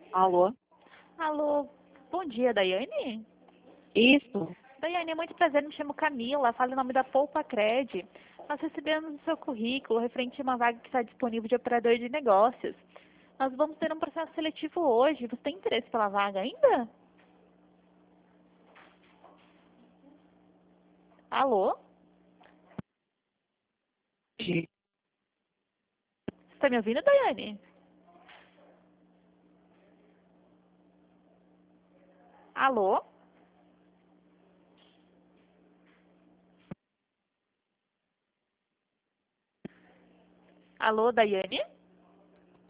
Alô? Alô, bom dia, Daiane? Isso? Daiane, é muito prazer, me chamo Camila, falo em nome da Poupa Cred. Nós recebemos o seu currículo referente a uma vaga que está disponível de operador de negócios. Nós vamos ter um processo seletivo hoje. Você tem interesse pela vaga ainda? Alô? Gi- Você está me ouvindo, Daiane? Alô? Alô, Daiane?